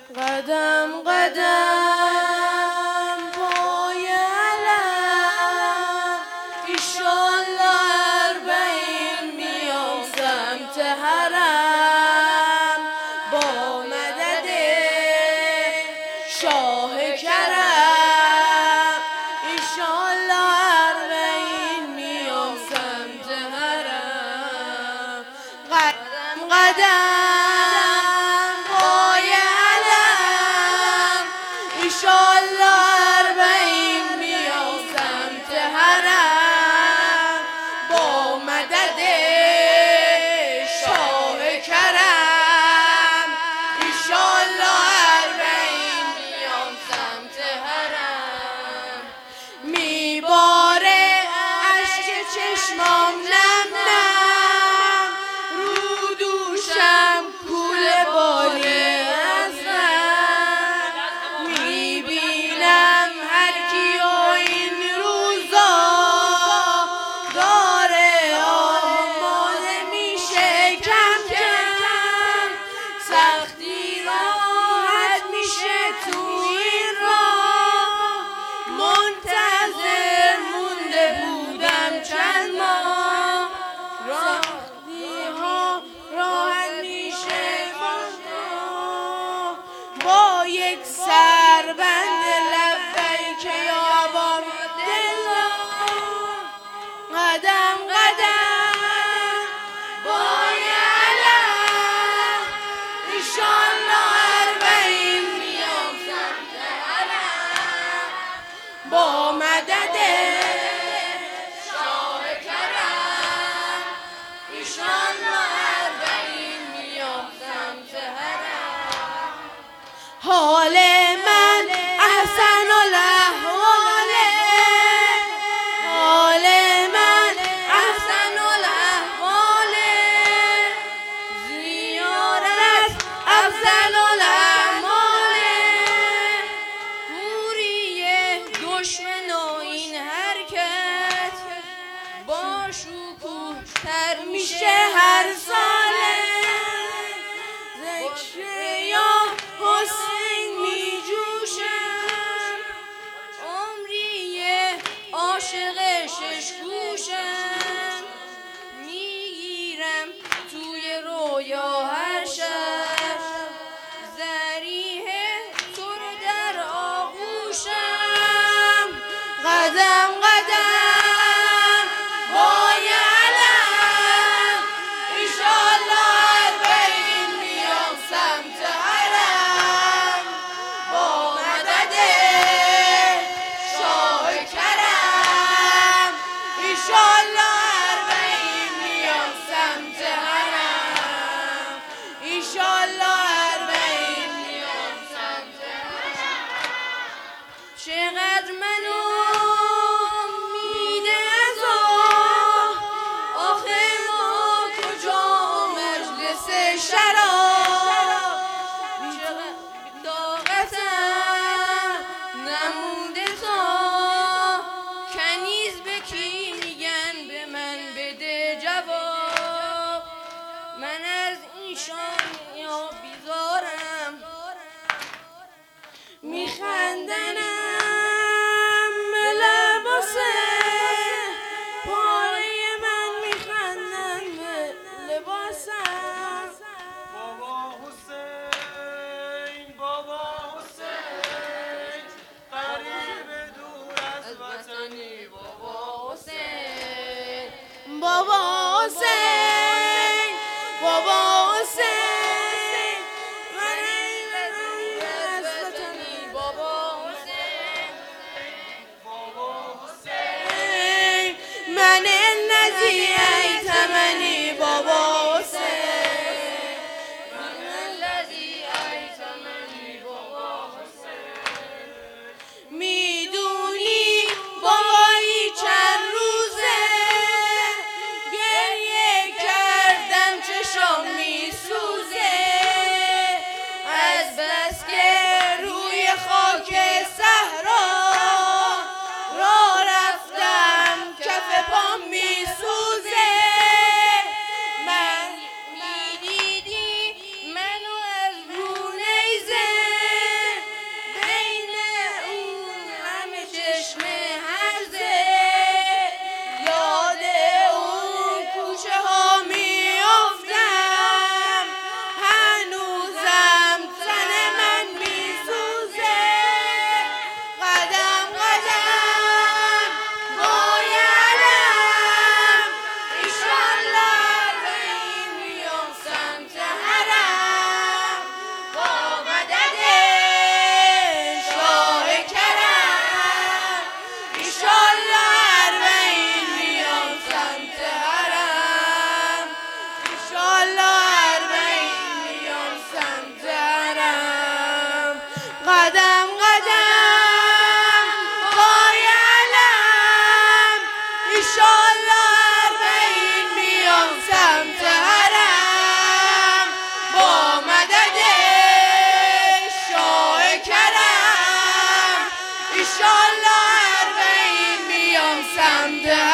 قدم قدم پای علم ایشالله اربعین میام سمت حرم با مدد شاه کرم ایشالله اربعین میام سمت حرم قدم قدم پای علم ایشالله اربعین میام سمت حرم با مدد شاه کرم ایشالله اربعین میام سمت حرم میباره اشک چشمام نم نم رو دوشم کوله بالی ازم میبینم هر کیو این روزا داره آماده میشه کم کم سختی راحت میشه تو این راه منتظر مونده بودم چند ماه راحتی ها راحت میشه با یک سربند لبیک یا باب دلا قدم قدم بای علم ایشالله اربعین میام سمت حرم با مدد شاه کرم ایشالله اربعین میام سمت حرم حال من احسن الاحوال حال من احسن الاحوال زیارت افضل الاعمال حوری دشمن و این حرکت با شکوه تر میشه هر ساله ذکر یا حسین می جوشم عمری عاشق شش گوشم میگیرم توی رویا هر شب ذریح تو رو در آغوشم قدم قدم بای علم ایشالله اربعین میام سمت حرم با مدد شاه کرم ایشالله اربعین میام سمت حرم ایشالله اربعین میام سمت حرم چقدر منو میده از آخه ما کجا مجلس شراب چقدر طاقتم نمونده تا کنیز به کی میگن ایشالله اربعین میام سمت